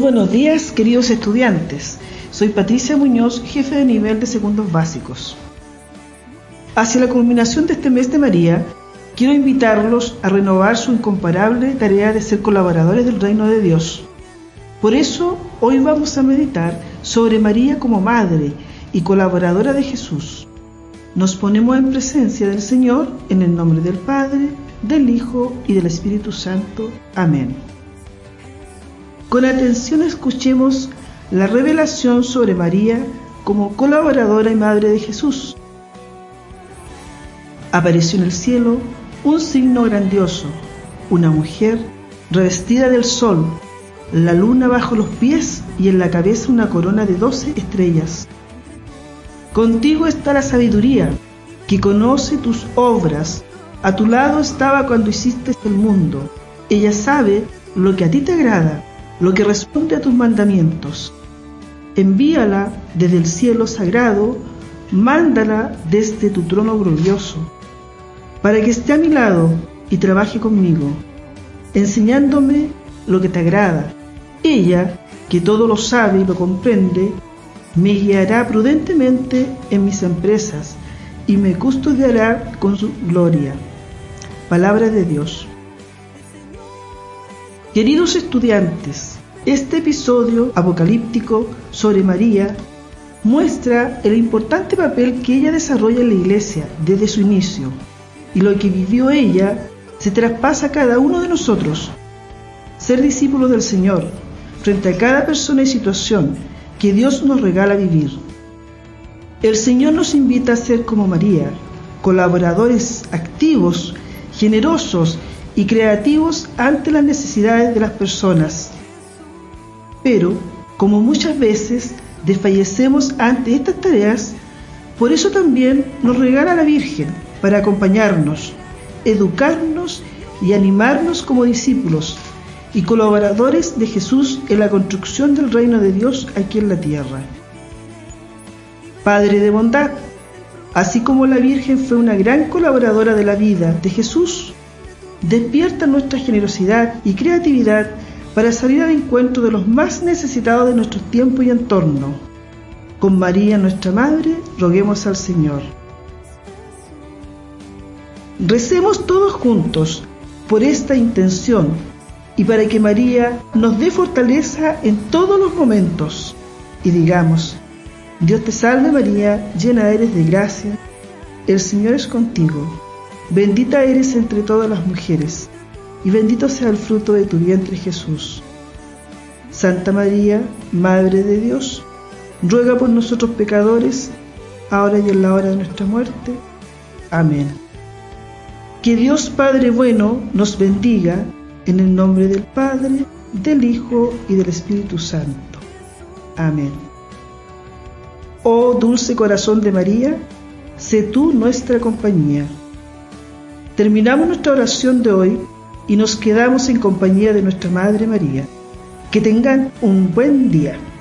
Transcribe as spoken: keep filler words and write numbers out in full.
buenos días, queridos estudiantes. Soy Patricia Muñoz, jefe de nivel de segundos básicos. Hacia la culminación de este mes de María, quiero invitarlos a renovar su incomparable tarea de ser colaboradores del reino de Dios. Por eso, hoy vamos a meditar sobre María como madre y colaboradora de Jesús. Nos ponemos en presencia del Señor en el nombre del Padre, del Hijo y del Espíritu Santo. Amén. Con atención escuchemos la revelación sobre María como colaboradora y madre de Jesús. Apareció en el cielo un signo grandioso, una mujer revestida del sol, la luna bajo los pies y en la cabeza una corona de doce estrellas. Contigo está la sabiduría, que conoce tus obras. A tu lado estaba cuando hiciste el mundo. Ella sabe lo que a ti te agrada, lo que responde a tus mandamientos. Envíala desde el cielo sagrado, mándala desde tu trono glorioso, para que esté a mi lado y trabaje conmigo, enseñándome lo que te agrada. Ella, que todo lo sabe y lo comprende, me guiará prudentemente en mis empresas y me custodiará con su gloria. Palabra de Dios. Queridos estudiantes, este episodio apocalíptico sobre María muestra el importante papel que ella desarrolla en la Iglesia desde su inicio, y lo que vivió ella se traspasa a cada uno de nosotros. Ser discípulos del Señor frente a cada persona y situación que Dios nos regala vivir. El Señor nos invita a ser como María, colaboradores activos, generosos y creativos ante las necesidades de las personas. Pero, como muchas veces desfallecemos ante estas tareas, por eso también nos regala la Virgen para acompañarnos, educarnos y animarnos como discípulos y colaboradores de Jesús en la construcción del reino de Dios aquí en la tierra. Padre de bondad, así como la Virgen fue una gran colaboradora de la vida de Jesús, despierta nuestra generosidad y creatividad para salir al encuentro de los más necesitados de nuestro tiempo y entorno. Con María, nuestra Madre, roguemos al Señor. Recemos todos juntos por esta intención y para que María nos dé fortaleza en todos los momentos. Y digamos: Dios te salve María, llena eres de gracia, el Señor es contigo. Bendita eres entre todas las mujeres, y bendito sea el fruto de tu vientre Jesús. Santa María, Madre de Dios, ruega por nosotros pecadores, ahora y en la hora de nuestra muerte. Amén. Que Dios Padre bueno nos bendiga, en el nombre del Padre, del Hijo y del Espíritu Santo. Amén. Oh dulce corazón de María, sé tú nuestra compañía. Terminamos nuestra oración de hoy y nos quedamos en compañía de nuestra Madre María. Que tengan un buen día.